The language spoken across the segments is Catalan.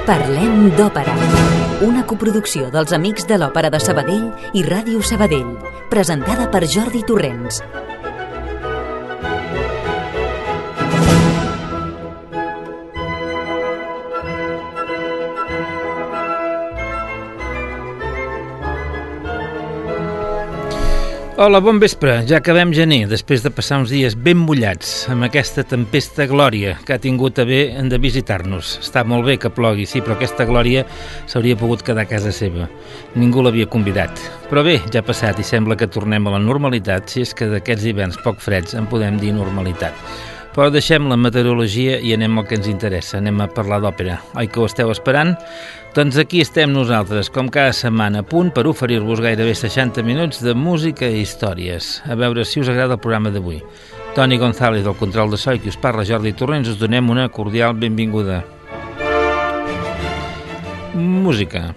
Parlem d'Òpera, una coproducció dels Amics de l'Òpera de Sabadell i Ràdio Sabadell, presentada per Jordi Torrents. Hola, bon vespre. Ja acabem gener, després de passar uns dies ben mullats amb aquesta tempesta Glòria que ha tingut a bé de visitar-nos. Està molt bé que plogui, sí, però aquesta Glòria s'hauria pogut quedar a casa seva. Ningú l'havia convidat. Però bé, ja ha passat i sembla que tornem a la normalitat, si és que d'aquests hiverns poc freds en podem dir normalitat. Però deixem la meteorologia i anem al que ens interessa, anem a parlar d'òpera. Oi que ho esteu esperant? Doncs aquí estem nosaltres, com cada setmana, a punt per oferir-vos gairebé 60 minuts de música i històries. A veure si us agrada el programa d'avui. Toni González, del control de so, i qui us parla, Jordi Torrents, us donem una cordial benvinguda. Música.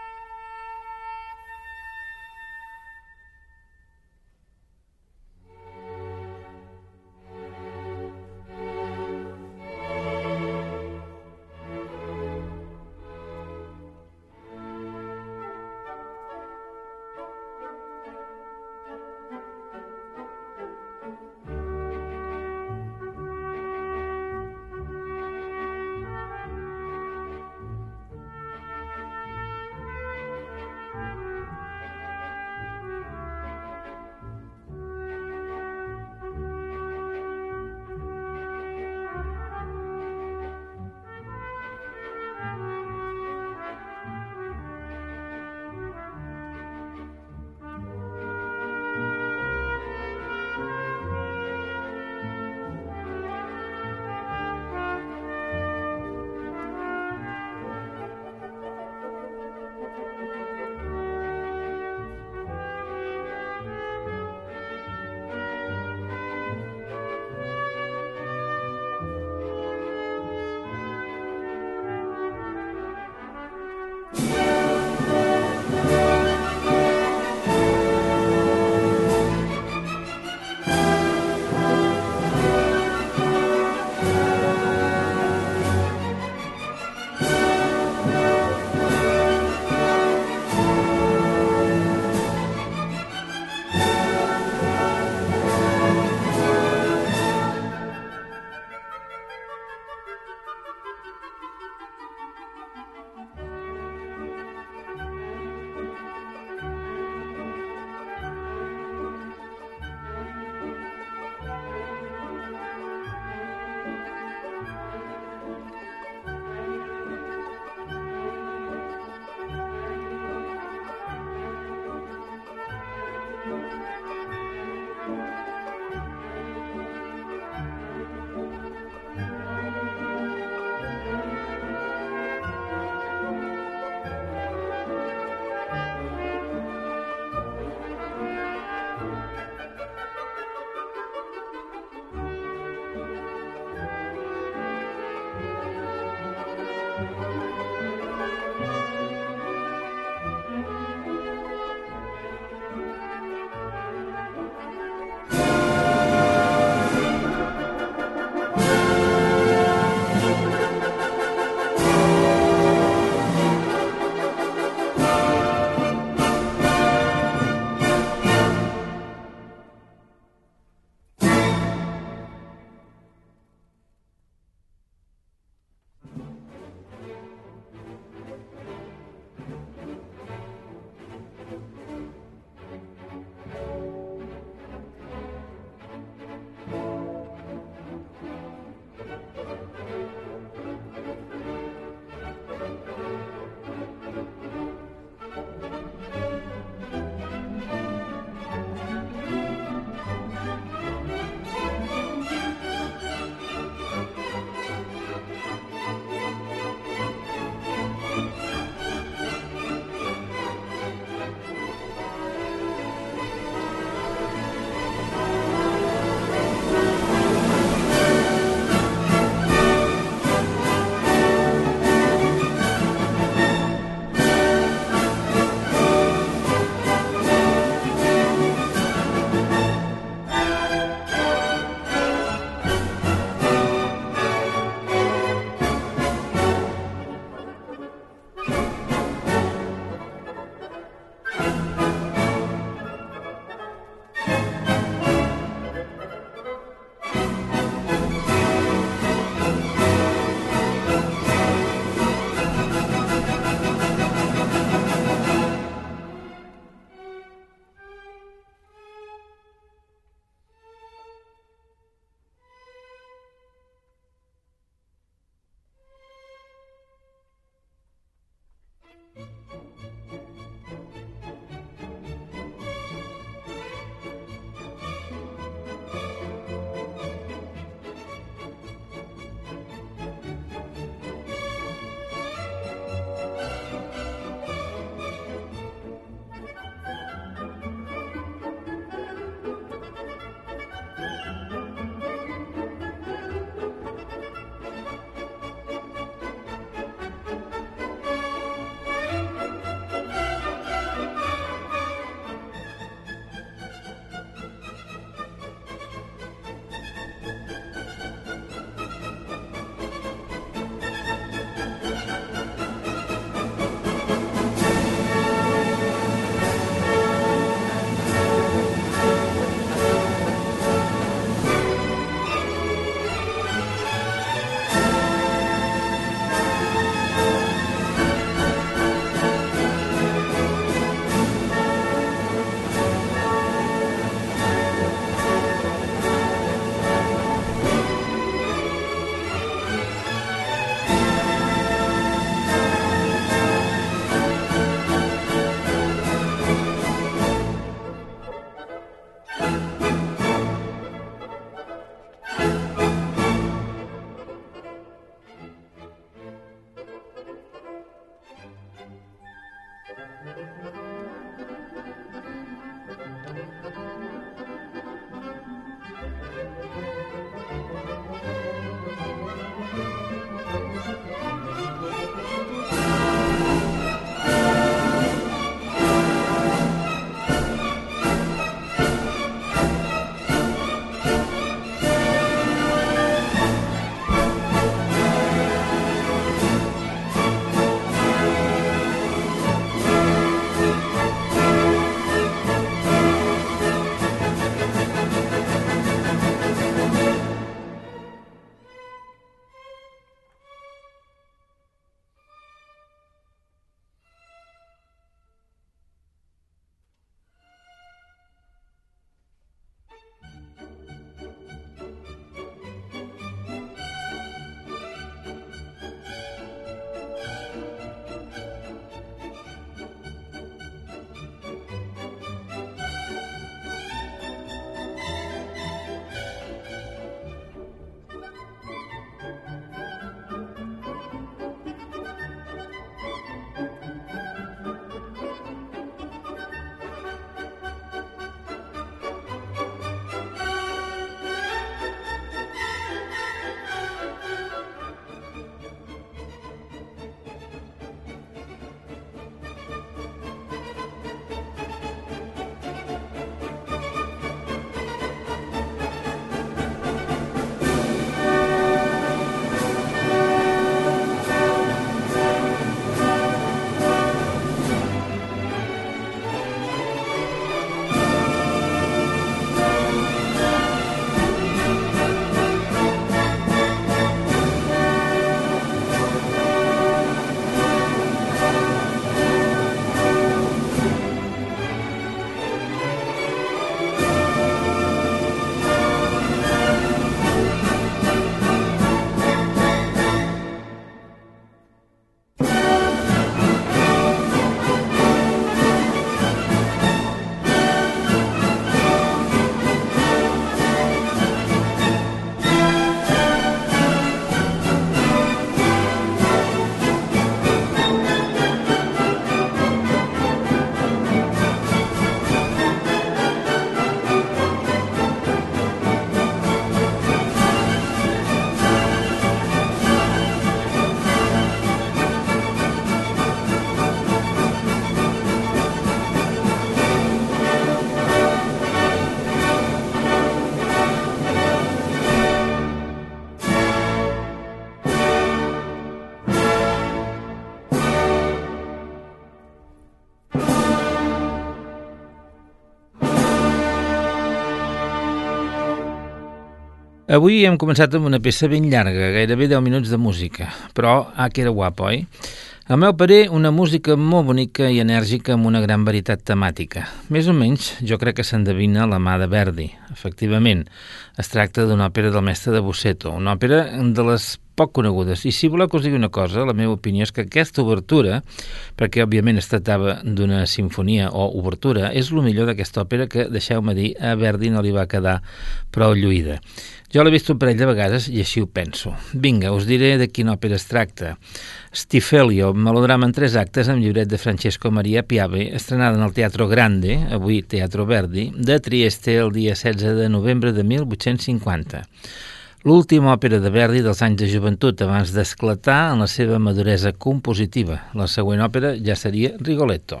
Avui hem començat amb una peça ben llarga, gairebé 10 minuts de música, però que era guapo, oi? Al meu parer, una música molt bonica i enèrgica amb una gran varietat temàtica. Més o menys, jo crec que s'endevina la mà de Verdi. Efectivament, es tracta d'una òpera del mestre de Busseto, una òpera de les poc conegudes. I si voleu que us digui una cosa, la meva opinió és que aquesta obertura, perquè òbviament es tractava d'una sinfonia o obertura, és el millor d'aquesta òpera que, deixeu-me dir, a Verdi no li va quedar prou lluïda. Jo l'he vist un parell de vegades i així ho penso. Vinga, us diré de quina òpera es tracta. Stifelio, melodrama en 3 actes amb llibret de Francesco Maria Piave, estrenada en el Teatro Grande, avui Teatro Verdi, de Trieste el dia 16 de novembre de 1850. L'última òpera de Verdi dels anys de joventut abans d'esclatar en la seva maduresa compositiva. La següent òpera ja seria Rigoletto.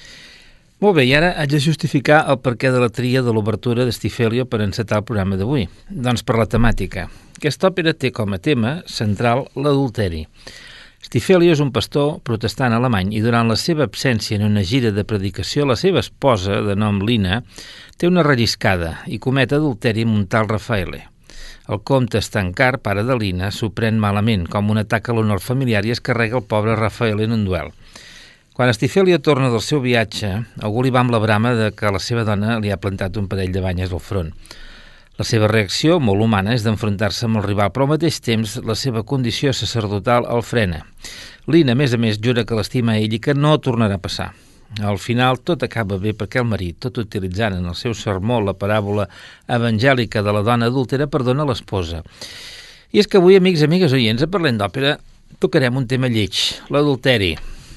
Molt bé, i ara haig de justificar el perquè de la tria de l'obertura de Stifelio per encetar el programa d'avui. Doncs per la temàtica. Aquesta òpera té com a tema central l'adulteri. Stifelio és un pastor protestant alemany i durant la seva absència en una gira de predicació, la seva esposa, de nom Lina, té una relliscada i comet adulteri amb un tal Raffaele. El comte Stancar, pare de Lina, s'ho pren malament, com un atac a l'honor familiar i es carrega el pobre Raffaele en un duel. Quan Stifelio torna del seu viatge, algú li va amb la brama de que la seva dona li ha plantat un parell de banyes al front. La seva reacció, molt humana, és d'enfrontar-se amb el rival, però al mateix temps la seva condició sacerdotal el frena. Lina, a més, jura que l'estima a ell i que no tornarà a passar. Al final tot acaba bé perquè el marit, tot utilitzant en el seu sermó la paràbola evangèlica de la dona adúltera, perdona l'esposa. I és que avui, amics i amigues oients, a Parlem d'Òpera, tocarem un tema lleig, l'adulteri.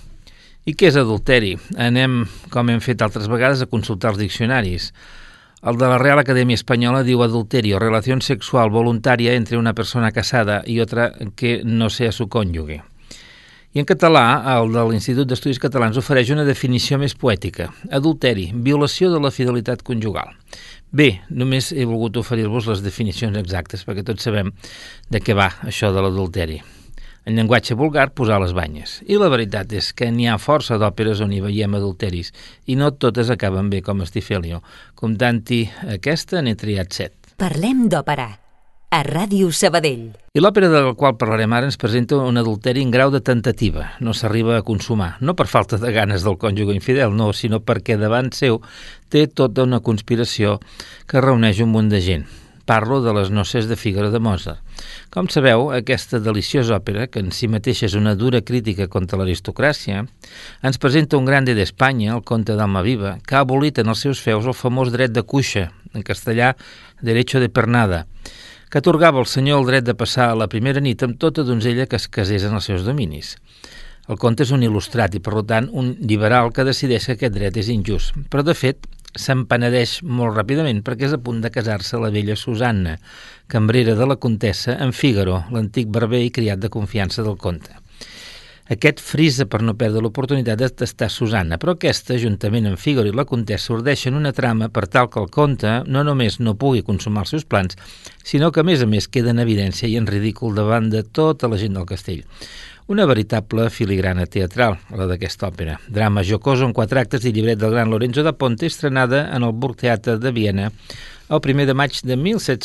I què és adulteri? Anem, com hem fet altres vegades, a consultar els diccionaris. El de la Real Acadèmia Espanyola diu adulterio, relación sexual voluntaria entre una persona casada y otra que no sea su cónyuge. I en català, el de l'Institut d'Estudis Catalans ofereix una definició més poètica. Adulteri, violació de la fidelitat conjugal. Bé, només he volgut oferir-vos les definicions exactes, perquè tots sabem de què va això de l'adulteri. En llenguatge vulgar, posar les banyes. I la veritat és que n'hi ha força d'òperes on hi veiem adulteris, i no totes acaben bé com Stifelio. Comptant-hi aquesta, n'he triat 7. Parlem d'òpera, a Ràdio Sabadell. I l'òpera de la qual parlarem ara ens presenta un adulteri en grau de tentativa. No s'arriba a consumar, no per falta de ganes del cònjuge infidel, no, sinó perquè davant seu té tota una conspiració que reuneix un munt de gent. Parlo de les noces de Fígaro de Mozart. Com sabeu, aquesta deliciosa òpera, que en si mateixa és una dura crítica contra l'aristocràcia, ens presenta un grande d'Espanya, el comte d'Almaviva, que ha abolit en els seus feus el famós dret de cuixa, en castellà, derecho de pernada, que atorgava al senyor el dret de passar la primera nit amb tota donzella que es casés en els seus dominis. El comte és un il·lustrat i, per tant, un liberal que decideix que aquest dret és injust, però, de fet, se'n penedeix molt ràpidament perquè és a punt de casar-se la vella Susanna, cambrera de la comtessa, amb Fígaro, l'antic barber i criat de confiança del comte. Aquest frisa per no perdre l'oportunitat de tastar Susanna, però aquesta, juntament amb Fígaro i la comtessa, urdeixen una trama per tal que el comte no només no pugui consumar els seus plans, sinó que, a més, queda en evidència i en ridícul davant de tota la gent del castell. Una veritable filigrana teatral, la d'aquesta òpera. Drama jocoso en 4 actes i llibret del gran Lorenzo da Ponte, estrenada en el Burgtheater de Viena el 1 de maig de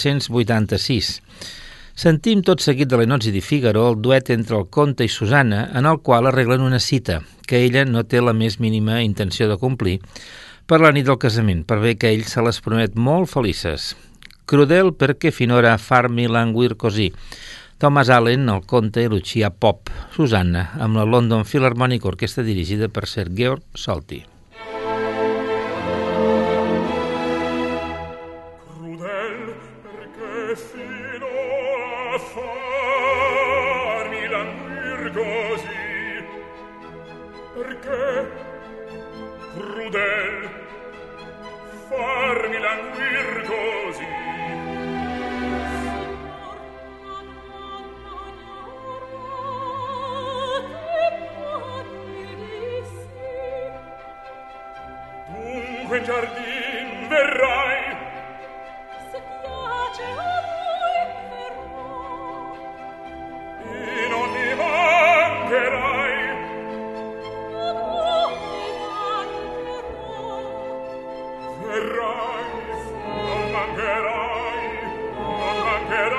1786. Sentim tot seguit de l'Enozzi di Fígaro el duet entre el comte i Susanna, en el qual arreglen una cita que ella no té la més mínima intenció de complir per la nit del casament, per bé que ell se les promet molt felices. Crudel perché finora farmi languir così. Thomas Allen, el comte, i Lucia Pop, Susanna, amb la London Philharmonic Orquestra dirigida per Sir Georg Solti. Crudel perché finora farmi languir così, perché crudel farmi languir così. In giardin verrai, se piace a voi verrò, e non mi mancherai, a voi mancherò. verrai, non mancherai, non mancherai.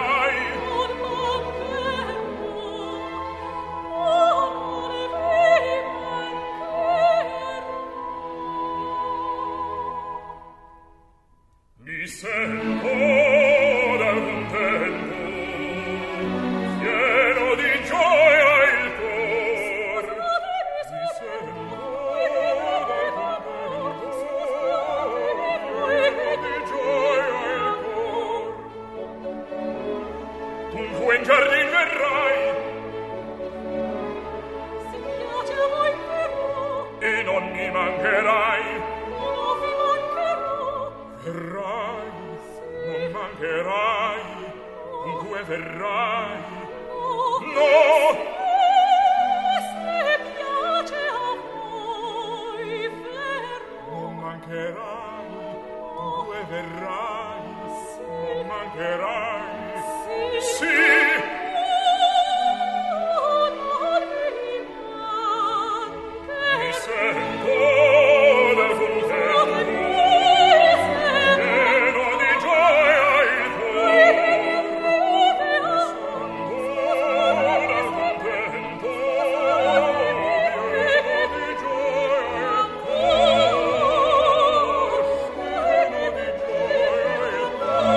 giardin verrai Se piace a voi verrò, e non mi mancherai. non vi mancherò. Verrai, non mancherai, dunque verrai. No! Se piace a voi verrò, Non mancherai, dunque verrai. Non mancherai. Sì! Mi sento del contento, pieno di gioia il cuore. Del contento, pieno di gioia il cuore. Pieno di gioia il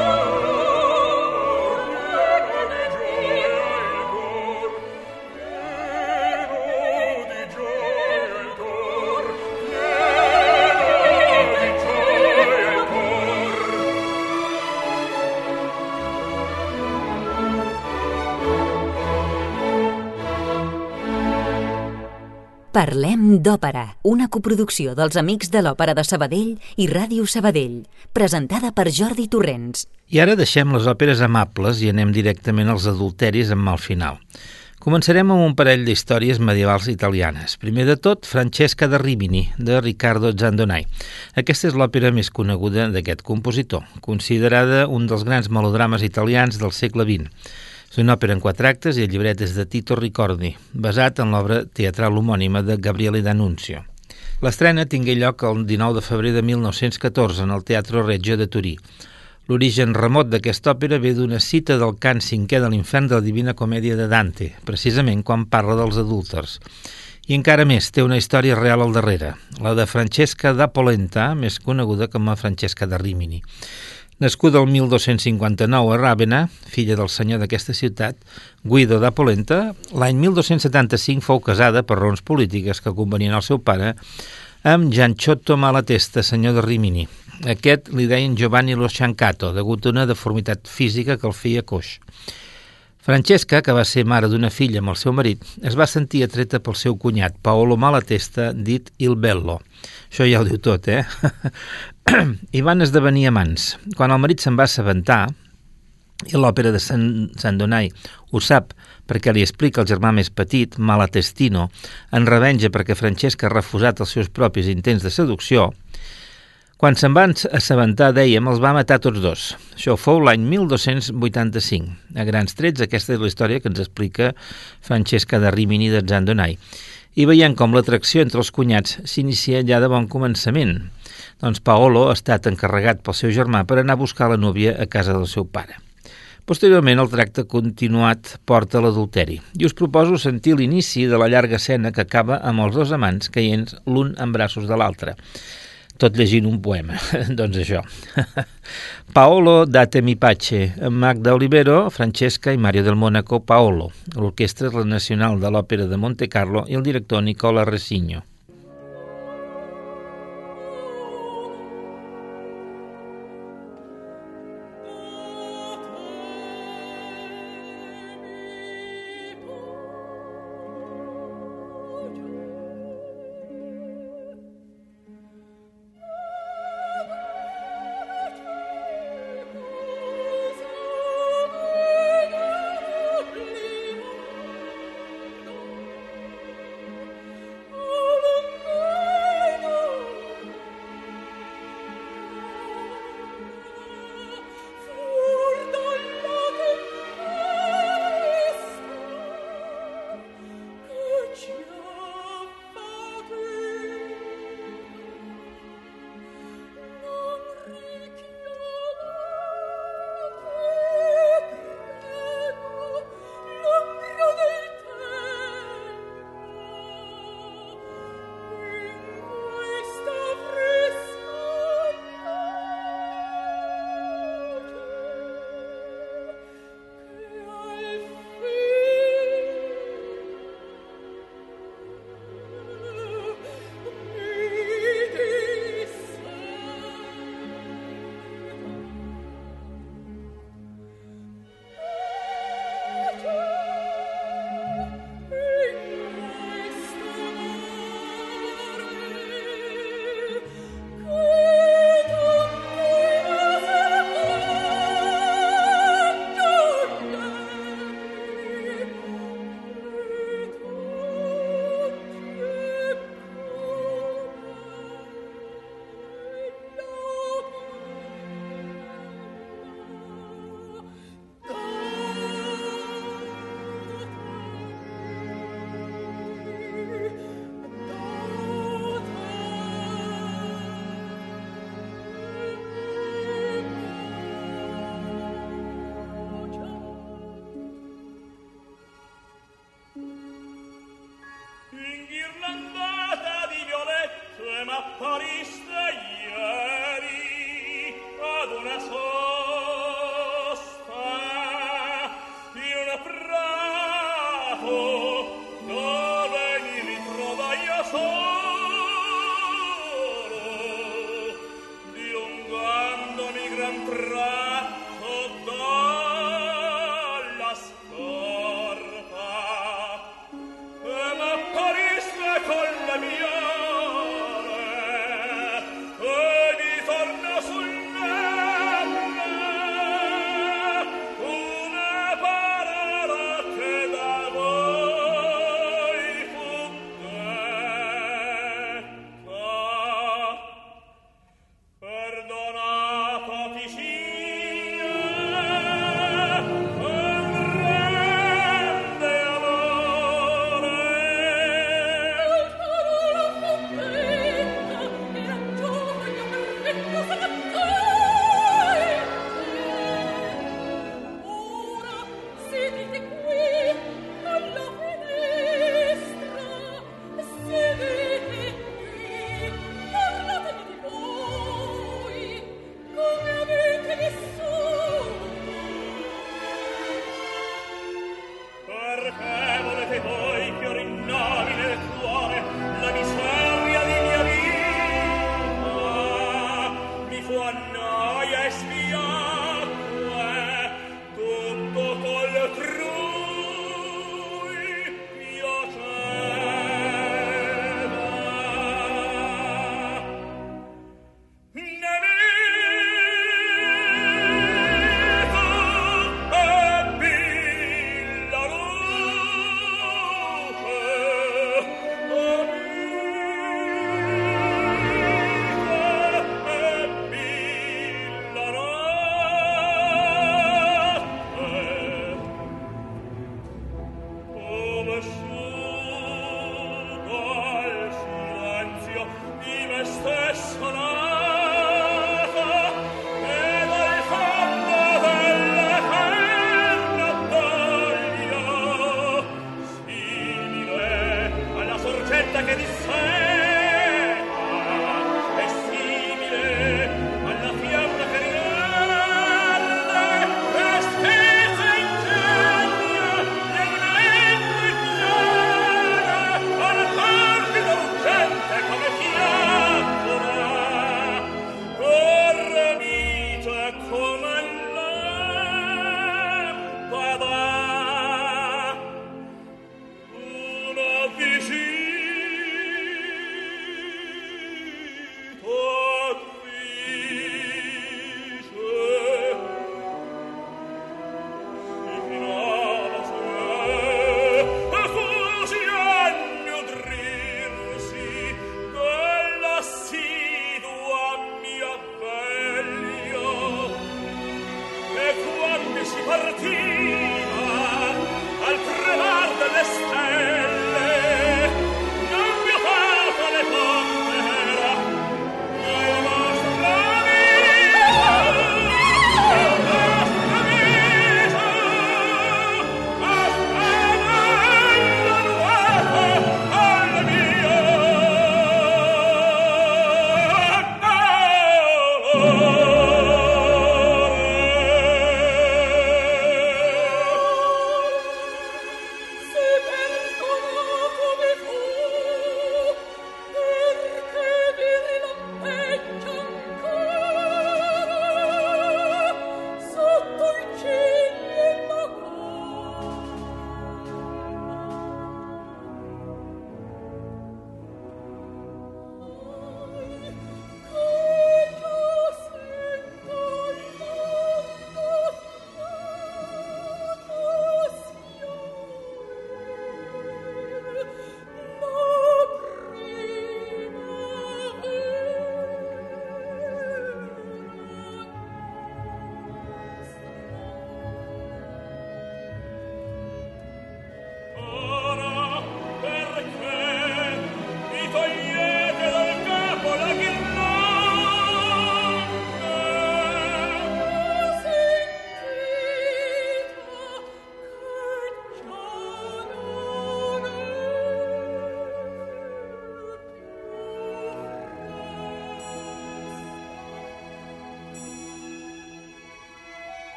cuore. Pieno di gioia il cuore. Pieno di gioia il cuore. Parlem d'Òpera, una coproducció dels Amics de l'Òpera de Sabadell i Ràdio Sabadell, presentada per Jordi Torrents. I ara deixem les òperes amables i anem directament als adulteris amb mal final. Començarem amb un parell d'històries medievals italianes. Primer de tot, Francesca da Rimini, de Riccardo Zandonai. Aquesta és l'òpera més coneguda d'aquest compositor, considerada un dels grans melodrames italians del segle XX. És una òpera en 4 actes i el llibret és de Tito Ricordi, basat en l'obra teatral homònima de Gabriele D'Annunzio. L'estrena tingué lloc el 19 de febrer de 1914 en el Teatro Regio de Turí. L'origen remot d'aquesta òpera ve d'una cita del cant 5è de l'Infern de la Divina Comèdia de Dante, precisament quan parla dels adúlters. I encara més, té una història real al darrere, la de Francesca da Polenta, més coneguda com a Francesca da Rimini. Nascuda el 1259 a Ravenna, filla del senyor d'aquesta ciutat, Guido da Polenta, l'any 1275 fou casada per raons polítiques que convenien al seu pare amb Gianciotto Malatesta, senyor de Rimini. Aquest li deien Giovanni lo Sciancato, degut a una deformitat física que el feia coix. Francesca, que va ser mare d'una filla amb el seu marit, es va sentir atreta pel seu cunyat, Paolo Malatesta, dit Il Bello. Això ja ho diu tot, I van esdevenir amants. Quan el marit se'n va assabentar, i l'òpera de Zandonai ho sap perquè li explica el germà més petit, Malatestino, en revenja perquè Francesca ha refusat els seus propis intents de seducció, quan se'n van assabentar, dèiem, els va matar tots dos. Això fou l'any 1285. A grans trets, aquesta és la història que ens explica Francesca da Rimini de Zandonai. I veiem com l'atracció entre els cunyats s'inicia ja de bon començament. Doncs Paolo ha estat encarregat pel seu germà per anar a buscar la núvia a casa del seu pare. Posteriorment, el tracte continuat porta a l'adulteri. I us proposo sentir l'inici de la llarga escena que acaba amb els dos amants caient l'un en braços de l'altre. Tot llegint un poema, doncs això. Paolo datemi pace, Magda Olivero, Francesca i Mario del Monaco Paolo. L'orquestra és la nacional de l'Òpera de Monte Carlo i el director Nicola Resigno. Oh,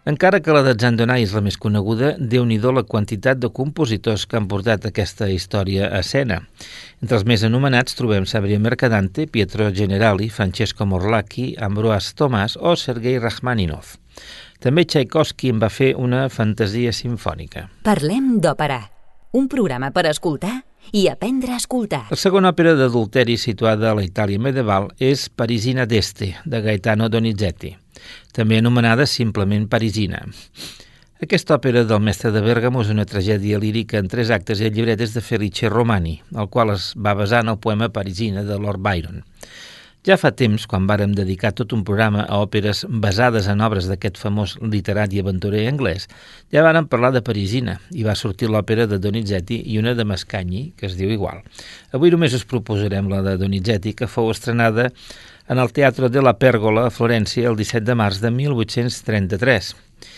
Encara que la de Zandonai és la més coneguda, déu-n'hi-do la quantitat de compositors que han portat aquesta història a escena. Entre els més anomenats trobem Sabriye Mercadante, Pietro Generali, Francesco Morlacchi, Ambroise Thomas o Sergei Rachmaninov. També Tchaikovsky en va fer una fantasia simfònica. Parlem d'òpera, un programa per escoltar i aprendre a escoltar. La segona òpera d'adulteri situada a la Itàlia medieval és Parisina d'Este, de Gaetano Donizetti, també anomenada simplement Parisina. Aquesta òpera del mestre de Bèrgamo és una tragèdia lírica en 3 actes i el llibret és de Felice Romani, el qual es va basar en el poema Parisina de Lord Byron. Ja fa temps, quan vàrem dedicar tot un programa a òperes basades en obres d'aquest famós literat i aventurer anglès, ja vàrem parlar de Parisina i va sortir l'òpera de Donizetti i una de Mascagni, que es diu igual. Avui només us proposarem la de Donizetti, que fou estrenada en el Teatro della Pergola a Florència el 17 de març de 1833.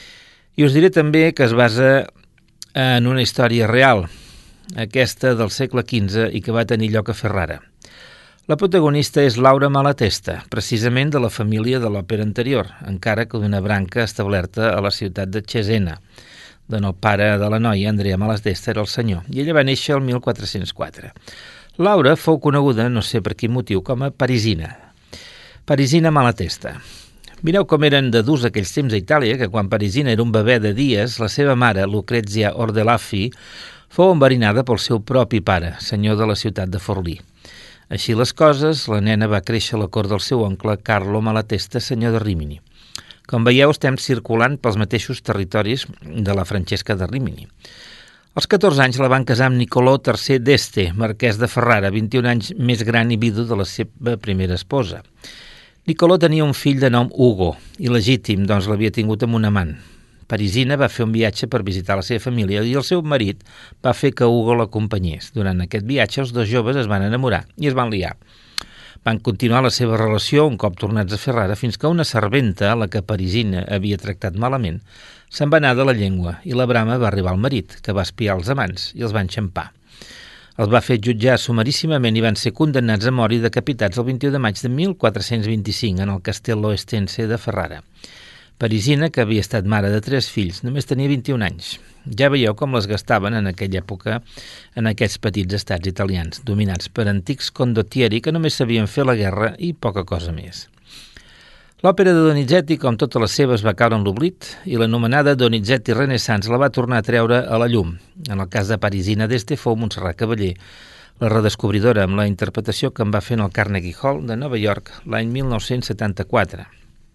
I us diré també que es basa en una història real, aquesta del segle XV i que va tenir lloc a Ferrara. La protagonista és Laura Malatesta, precisament de la família de l'òpera anterior, encara que d'una branca establerta a la ciutat de Cesena, d'on el pare de la noia, Andrea Malatesta, era el senyor, i ella va néixer el 1404. Laura fou coneguda, no sé per quin motiu, com a Parisina. Parisina Malatesta. Mireu com eren de durs aquells temps a Itàlia, que quan Parisina era un bebè de dies, la seva mare, Lucrezia Ordelaffi, fou enverinada pel seu propi pare, senyor de la ciutat de Forlì. Així les coses, la nena va créixer a la cort del seu oncle Carlo Malatesta, senyor de Rímini. Com veieu, estem circulant pels mateixos territoris de la Francesca de Rímini. Als 14 anys la van casar amb Niccolò III d'Este, marquès de Ferrara, 21 anys més gran i vidu de la seva primera esposa. Niccolò tenia un fill de nom Ugo, il·legítim, doncs l'havia tingut amb un amant. Parisina va fer un viatge per visitar la seva família i el seu marit va fer que Ugo l'acompanyés. Durant aquest viatge els dos joves es van enamorar i es van liar. Van continuar la seva relació un cop tornats a Ferrara fins que una serventa, la que Parisina havia tractat malament, se'n va anar de la llengua i la brama va arribar al marit, que va espiar els amants i els va enxampar. Els va fer jutjar sumaríssimament i van ser condemnats a mort i decapitats el 21 de maig de 1425 en el Castello Estense de Ferrara. Parisina, que havia estat mare de 3 fills, només tenia 21 anys. Ja veieu com les gastaven en aquella època en aquests petits estats italians, dominats per antics condottieri que només sabien fer la guerra i poca cosa més. L'òpera de Donizetti, com totes les seves, va caure en l'oblit i l'anomenada Donizetti Renaissance la va tornar a treure a la llum. En el cas de Parisina d'Este fou Montserrat Cavaller, la redescobridora amb la interpretació que en va fer en el Carnegie Hall de Nova York l'any 1974.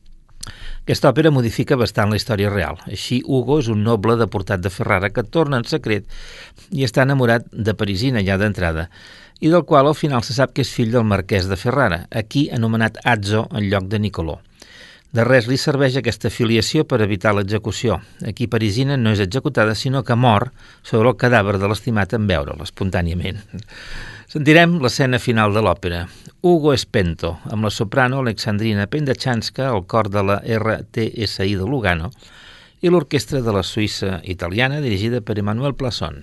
Aquesta òpera modifica bastant la història real. Així, Ugo és un noble deportat de Ferrara que torna en secret i està enamorat de Parisina ja d'entrada, i del qual al final se sap que és fill del marquès de Ferrara, aquí anomenat Azzo en lloc de Niccolò. De res li serveix aquesta filiació per evitar l'execució. Aquí Parisina no és executada, sinó que mor sobre el cadàver de l'estimat en veure'l espontàniament. Sentirem l'escena final de l'òpera. Ugo Spento, amb la soprano Alexandrina Pendachanska, el cor de la RTSI de Lugano i l'orquestra de la Suïssa italiana dirigida per Emmanuel Plasson.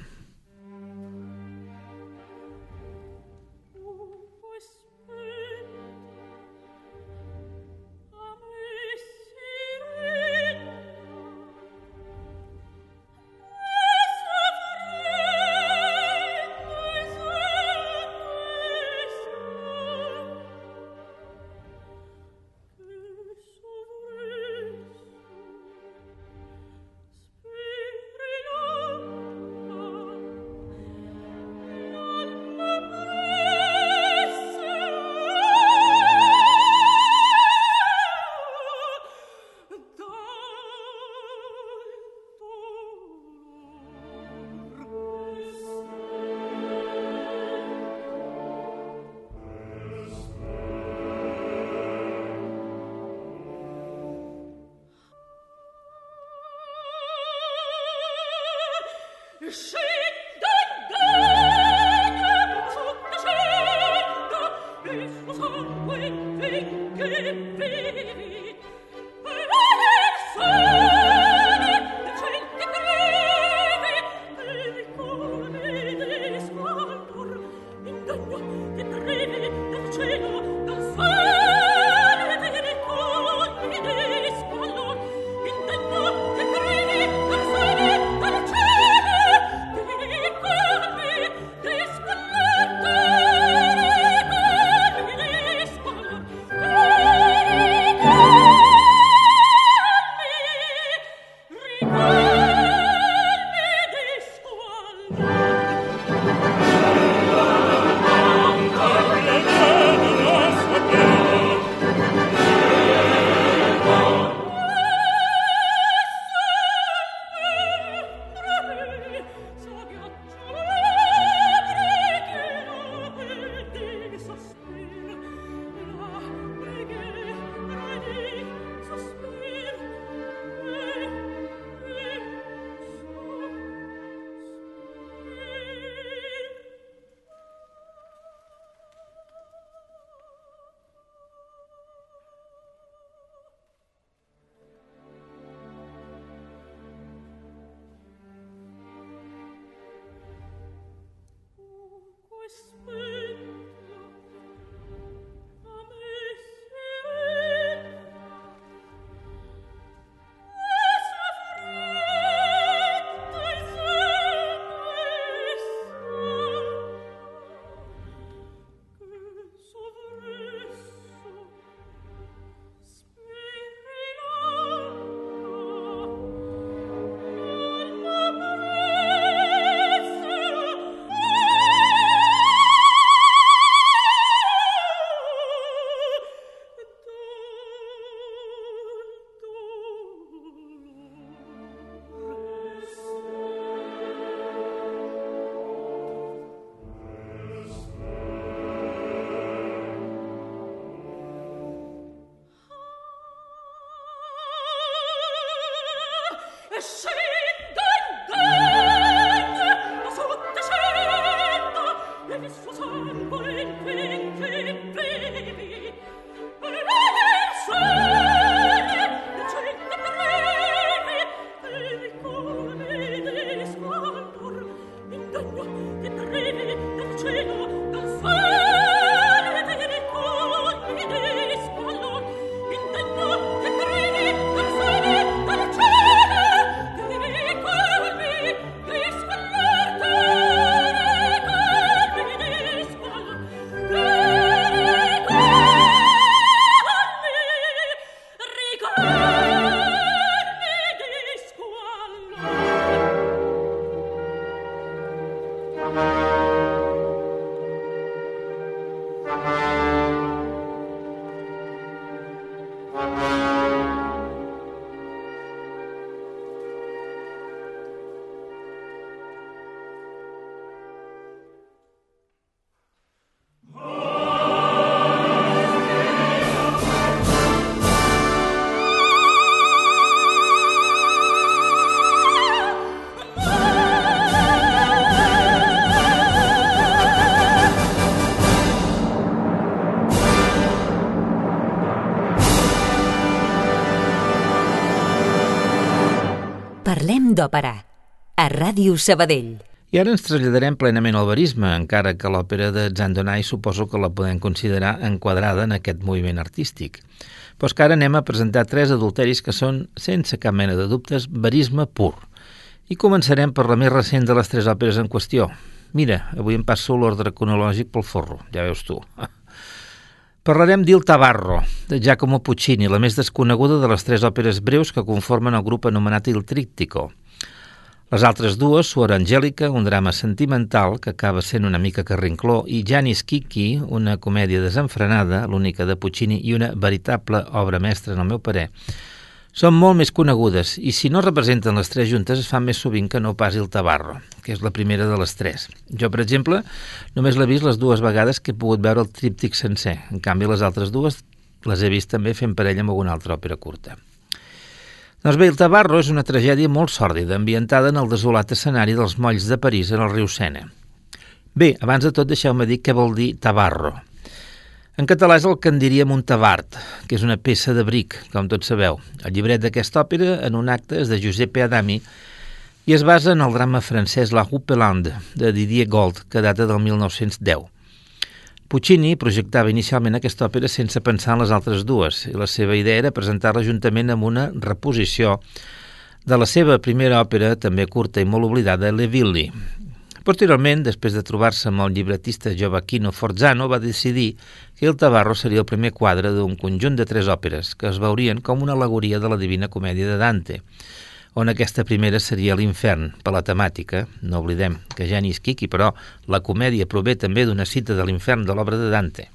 d'òpera, a Ràdio Sabadell. I ara ens traslladarem plenament al verisme, encara que l'òpera de Zandonai suposo que la podem considerar enquadrada en aquest moviment artístic. Però és que ara anem a presentar 3 adulteris que són, sense cap mena de dubtes, verisme pur. I començarem per la més recent de les 3 òperes en qüestió. Mira, avui em passo l'ordre cronològic pel forro, ja veus tu. Parlarem d'Il Tabarro, de Giacomo Puccini, la més desconeguda de les 3 òperes breus que conformen el grup anomenat Il Trittico. Les altres 2, Suor Angelica, un drama sentimental que acaba sent una mica carrincló, i Gianni Schicchi, una comèdia desenfrenada, l'única de Puccini i una veritable obra mestra, en el meu parer, són molt més conegudes i si no representen les 3 juntes es fan més sovint que no pas Il Tabarro, que és la primera de les 3. Jo, per exemple, només l'he vist les 2 vegades que he pogut veure el tríptic sencer. En canvi, les altres 2 les he vist també fent parella amb alguna altra òpera curta. Doncs bé, Il Tabarro és una tragèdia molt sòrdida, ambientada en el desolat escenari dels molls de París en el riu Sena. Bé, abans de tot deixeu-me dir què vol dir Tabarro. En català és el que en diríem un tabart, que és una peça de bric, com tots sabeu. El llibret d'aquesta òpera, en un acte, és de Giuseppe Adami i es basa en el drama francès La Roupelande, de Didier Gold, que data del 1910. Puccini projectava inicialment aquesta òpera sense pensar en les altres 2 i la seva idea era presentar-la juntament amb una reposició de la seva primera òpera, també curta i molt oblidada, Le Villi. Posteriorment, després de trobar-se amb el llibretista Gioacchino Forzano, va decidir que Il Tabarro seria el primer quadre d'un conjunt de 3 òperes que es veurien com una al·legoria de la Divina Comèdia de Dante, on aquesta primera seria l'Infern, per la temàtica. No oblidem que Gianni Schicchi, però la comèdia prové també d'una cita de l'Infern de l'obra de Dante.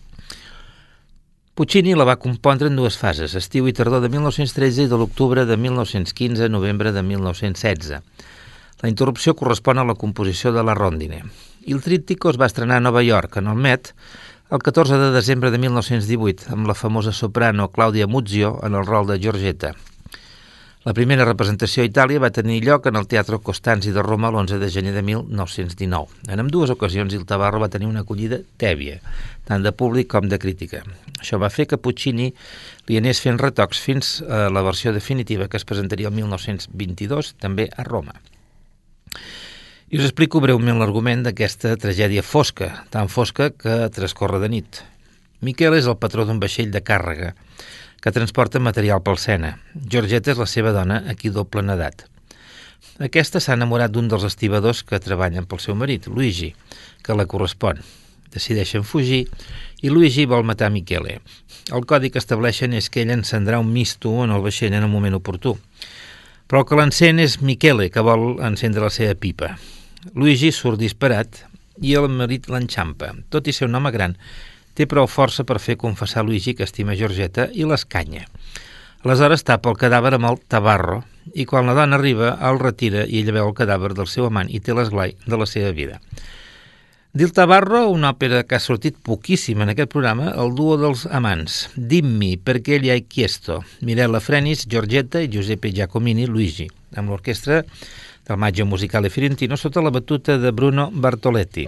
Puccini la va compondre en 2 fases, estiu i tardor de 1913 i de l'octubre de 1915 a novembre de 1916. La interrupció correspon a la composició de la Rondine. Il Trittico es va estrenar a Nova York, en el Met, el 14 de desembre de 1918, amb la famosa soprano Claudia Muzio en el rol de Giorgetta. La primera representació a Itàlia va tenir lloc en el Teatro Costanzi de Roma l'11 de gener de 1919. En ambdues ocasions Il Tabarro va tenir una acollida tèbia, tant de públic com de crítica. Això va fer que Puccini li anés fent retocs fins a la versió definitiva que es presentaria el 1922, també a Roma. I us explico breument l'argument d'aquesta tragèdia fosca, tan fosca que transcorre de nit. Michele és el patró d'un vaixell de càrrega que transporta material pel Sena. Giorgetta és la seva dona, a qui doblen edat. Aquesta s'ha enamorat d'un dels estibadors que treballen pel seu marit, Luigi, que la correspon. Decideixen fugir i Luigi vol matar Michele. El codi que estableixen és que ell encendrà un misto en el vaixell en el moment oportú. Però el que l'encén és Michele, que vol encendre la seva pipa. Luigi surt disparat i el marit l'enxampa. Tot i ser un home gran, té prou força per fer confessar Luigi que estima Giorgetta i l'escanya. Aleshores tapa el cadàver amb el Tabarro i quan la dona arriba el retira i ella veu el cadàver del seu amant i té l'esglai de la seva vida. D'Il Tabarro, una òpera que ha sortit poquíssim en aquest programa, el duo dels amants, Dimmi, perché gli hai chiesto, Mirella Frenis, Giorgetta i Giuseppe Giacomini, Luigi, amb l'orquestra del Maggio Musicale Fiorentino sota la batuta de Bruno Bartoletti.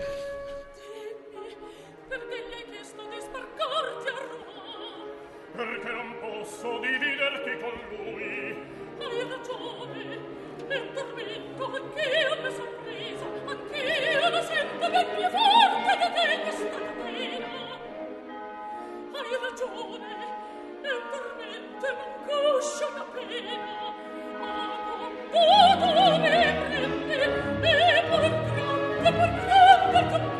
Oh,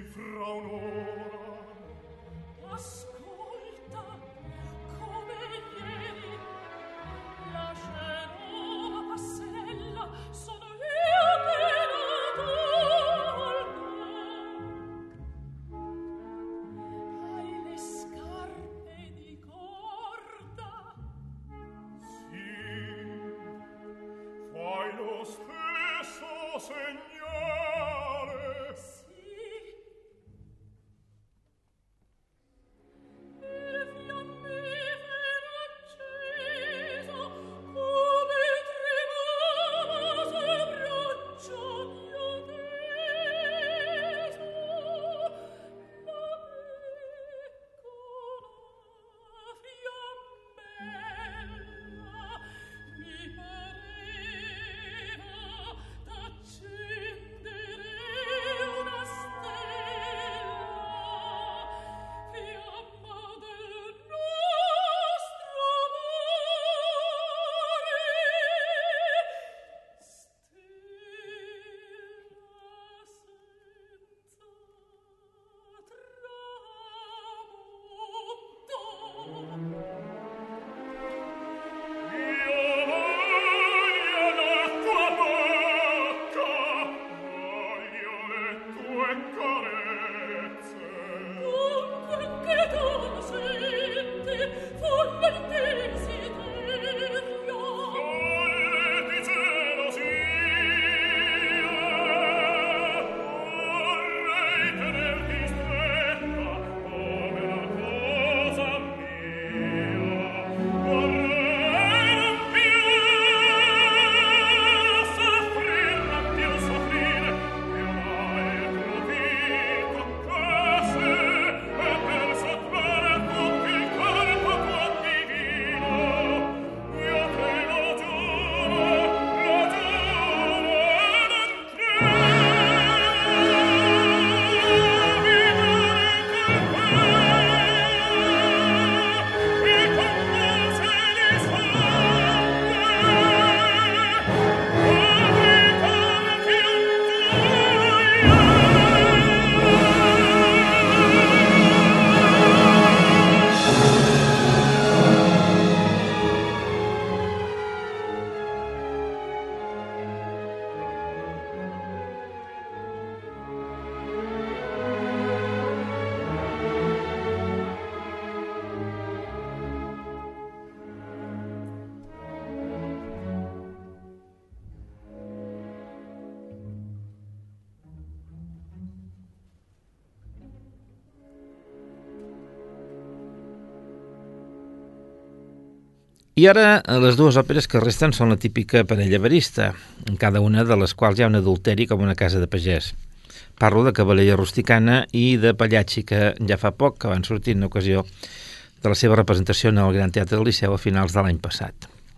I ara les dues òperes que resten són la típica parella verista, en cada una de les quals hi ha un adulteri com una casa de pagès. Parlo de Cavalleria Rusticana i de Pagliacci, que ja fa poc que van sortir en ocasió de la seva representació en el Gran Teatre del Liceu a finals de l'any passat.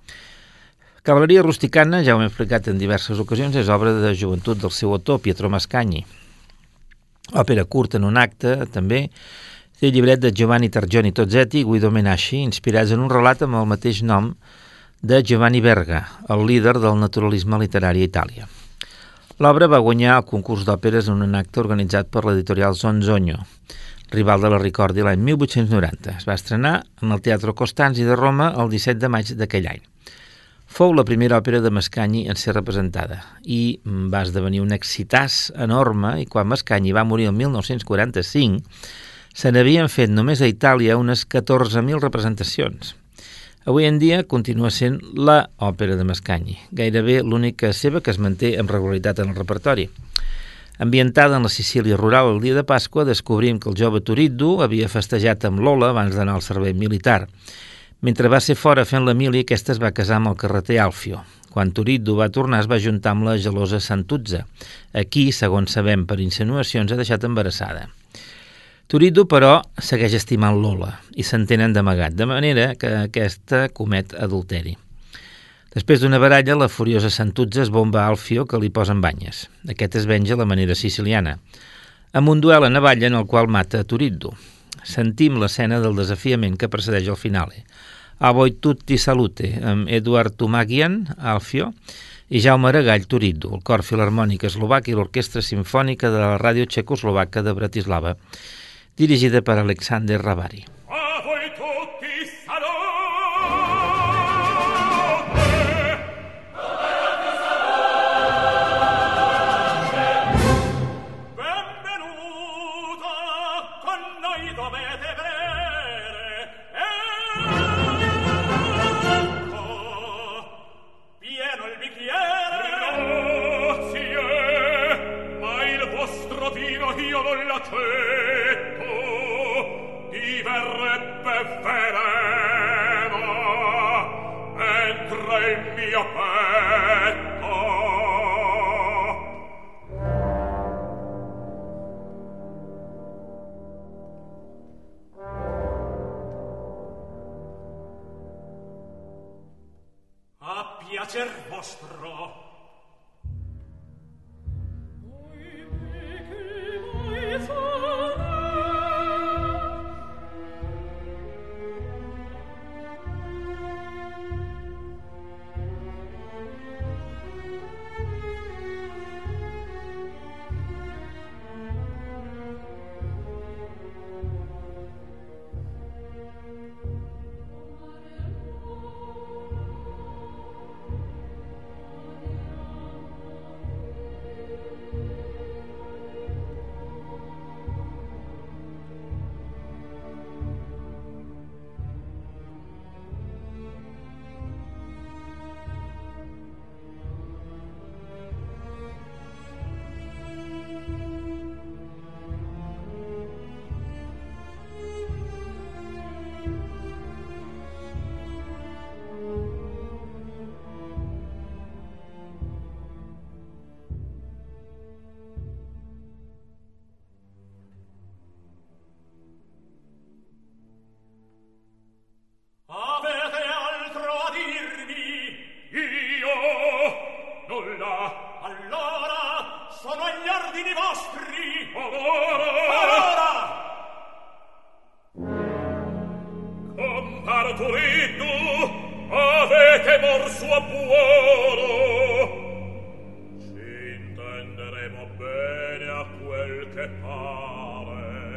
Cavalleria Rusticana, ja ho hem explicat en diverses ocasions, és obra de joventut del seu autor, Pietro Mascagni. Òpera curta en un acte, també, té llibret de Giovanni Targioni Tozzetti i Guido Menasci, inspirats en un relat amb el mateix nom de Giovanni Verga, el líder del naturalisme literari a Itàlia. L'obra va guanyar el concurs d'òperes en un acte organitzat per l'editorial Zonzogno, rival de la Ricordi l'any 1890. Es va estrenar en el Teatro Costanzi de Roma el 17 de maig d'aquell any. Fou la primera òpera de Mascagni en ser representada i va esdevenir un èxitàs enorme, i quan Mascagni va morir el 1945 se n'havien fet només a Itàlia unes 14.000 representacions. Avui en dia continua sent la òpera de Mascagni, gairebé l'única seva que es manté amb regularitat en el repertori. Ambientada en la Sicília rural el dia de Pasqua, descobrim que el jove Turiddu havia festejat amb Lola abans d'anar al servei militar. Mentre va ser fora fent la mili, aquesta es va casar amb el carreter Alfio. Quan Turiddu va tornar, es va juntar amb la gelosa Santuzza. Aquí, segons sabem per insinuacions, ha deixat embarassada. Turiddu, però, segueix estimant Lola i s'entenen d'amagat, de manera que aquesta comet adulteri. Després d'una baralla, la furiosa Santuzza es bomba a Alfio, que li posa en banyes. Aquest es venja a la manera siciliana, amb un duel a navalla en el qual mata a Turiddu. Sentim l'escena del desafiament que precedeix el finale. A voi tutti salute, amb Edward Tumagian, Alfio, i Jaume Aragall Turiddu, el Cor Filharmònic Eslovac i l'Orquestra Simfònica de la Ràdio Txecoslovaca de Bratislava, dirigida per Alexander Ravari. A voi tutti salute! Benvenuta, con noi dovete bere. Ecco, pieno il bicchiere. Grazie, ma il vostro vino io non l'accetto. Diverrebbe veleno, entra il mio petto. A piacer vostro. Avete altro a dirmi? Io? Nulla. Allora sono agli ordini vostri. Ora! Compar Turiddu, avete morso a buono. Ci intenderemo bene a quel che pare.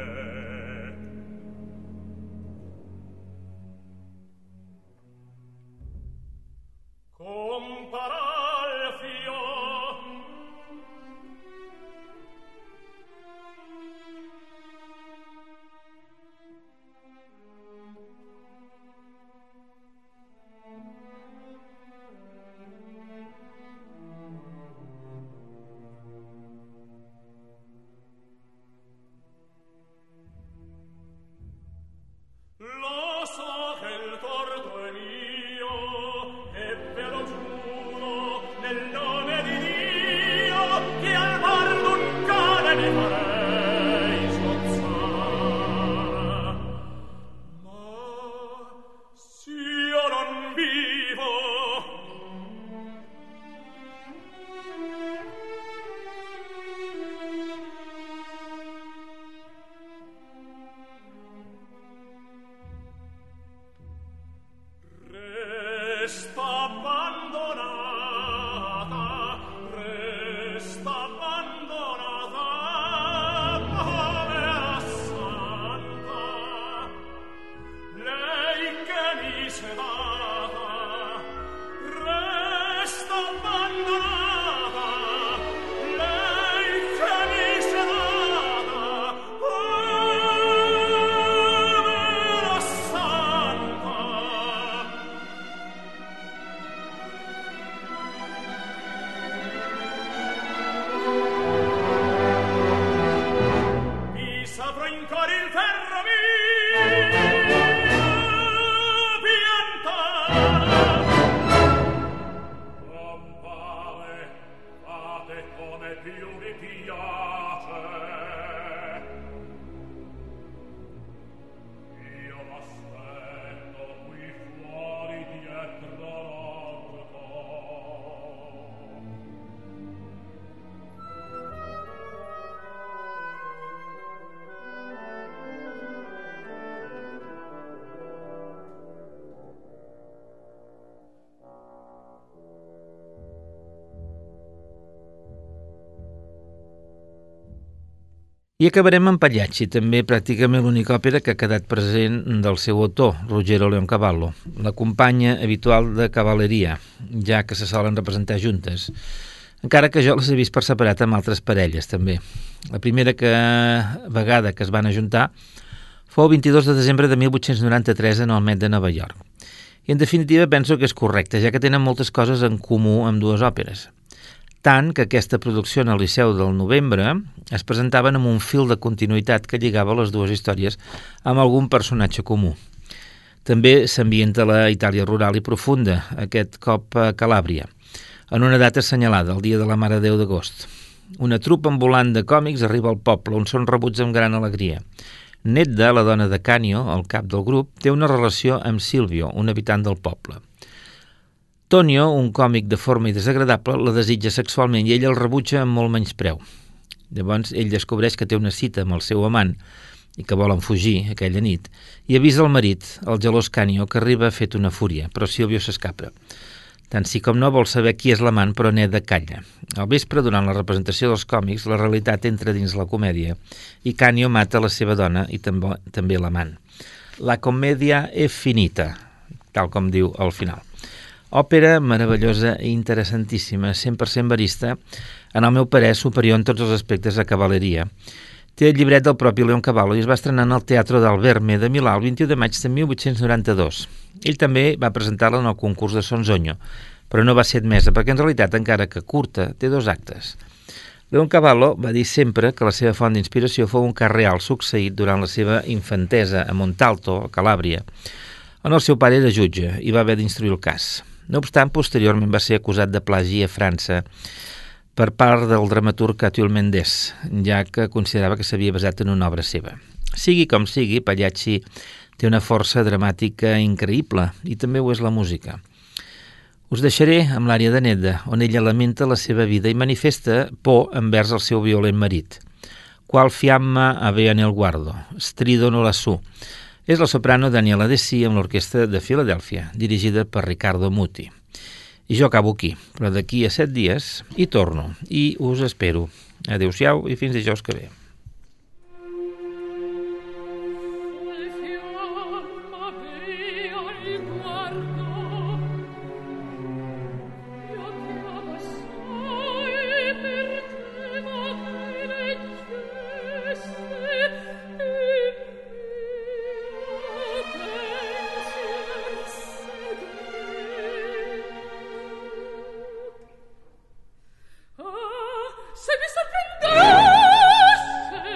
Compar Alfio. I acabarem amb Pagliacci, també pràcticament l'única òpera que ha quedat present del seu autor, Ruggero Leoncavallo, la companya habitual de cavalleria, ja que se solen representar juntes, encara que jo les he vist per separat amb altres parelles, també. La primera vegada que es van ajuntar fou el 22 de desembre de 1893 en el Met de Nova York. I en definitiva penso que és correcte, ja que tenen moltes coses en comú amb dues òperes. Tant que aquesta producció en el Liceu del Novembre es presentaven amb un fil de continuïtat que lligava les dues històries amb algun personatge comú. També s'ambienta la Itàlia rural i profunda, aquest cop a Calàbria, en una data assenyalada, el dia de la Mare de Déu d'agost. Una trupa ambulant de còmics arriba al poble, on són rebuts amb gran alegria. Nedda, la dona de Canio, el cap del grup, té una relació amb Silvio, un habitant del poble. Tonio, un còmic de forma i desagradable, la desitja sexualment i ell el rebutja amb molt menyspreu. Llavors ell descobreix que té una cita amb el seu amant i que volen fugir aquella nit i avisa el marit, el gelós Canio, que arriba fet una fúria, però Silvio s'escapa. Tant sí com no vol saber qui és l'amant, però Nedda calla. Al vespre, durant la representació dels còmics, la realitat entra dins la comèdia i Canio mata la seva dona i també l'amant. La comèdia è finita, tal com diu al final. Òpera meravellosa i interessantíssima, 100% verista, en el meu parer superior en tots els aspectes a cavalleria. Té el llibret del propi Leoncavallo i es va estrenar en el Teatro del Verme de Milà el 21 de maig de 1892. Ell també va presentar-la en el concurs de Sonzogno, però no va ser admesa perquè en realitat, encara que curta, té 2 actes. Leoncavallo va dir sempre que la seva font d'inspiració fou un cas real succeït durant la seva infantesa a Montalto, a Calàbria, on el seu pare era jutge i va haver d'instruir el cas. No obstant, posteriorment va ser acusat de plagi a França per part del dramaturg Catulle Mendes, ja que considerava que s'havia basat en una obra seva. Sigui com sigui, Pagliacci té una força dramàtica increïble i també ho és la música. Us deixaré amb l'ària de Nedda, on ella lamenta la seva vida i manifesta por envers el seu violent marit. Qual fiamma avea nel guardo, stridono lassù. És la soprano Daniela Dessì amb l'Orquestra de Filadèlfia, dirigida per Riccardo Muti. I jo acabo aquí, però d'aquí a 7 dies hi torno i us espero. Adéu-siau i fins dijous que ve. Se mi sorprendesse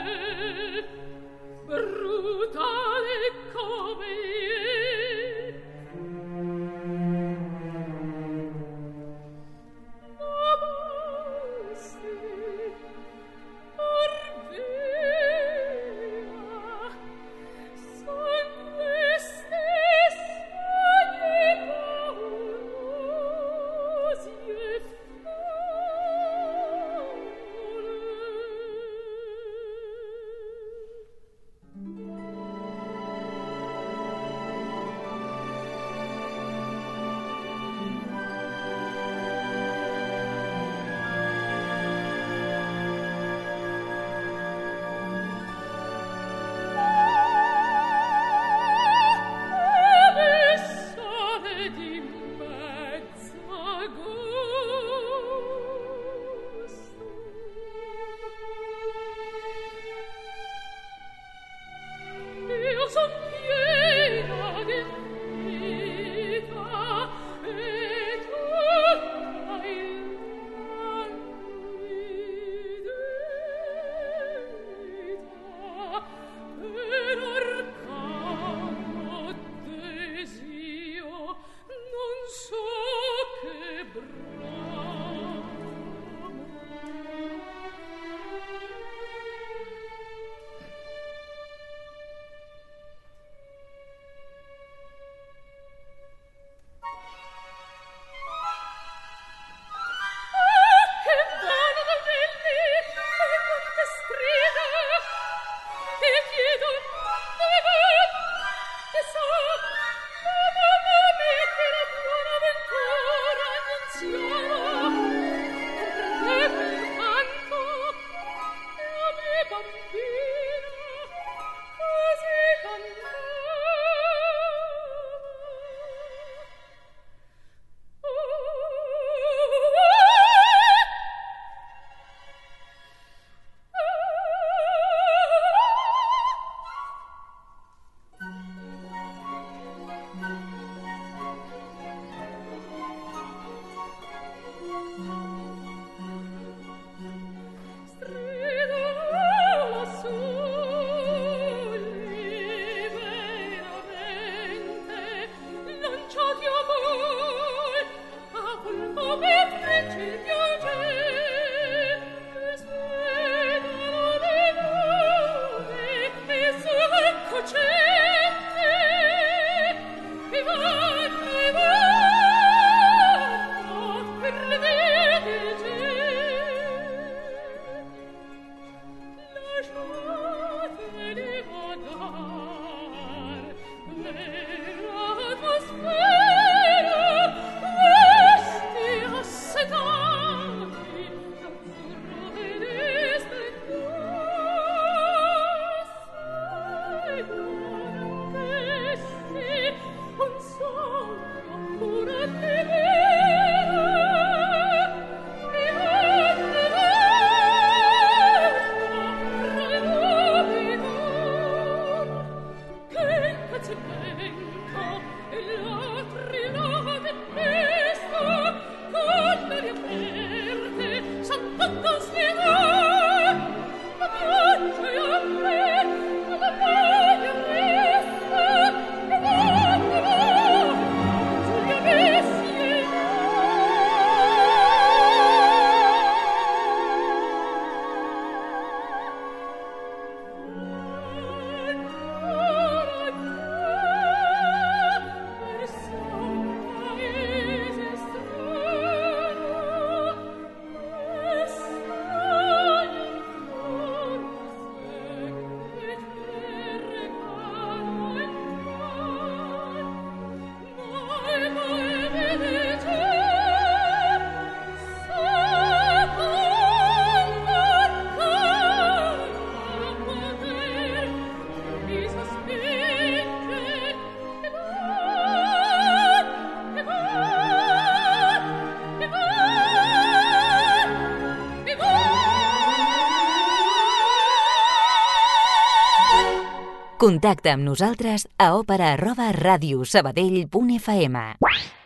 Contacta amb nosaltres a òpera@radiosabadell.fm.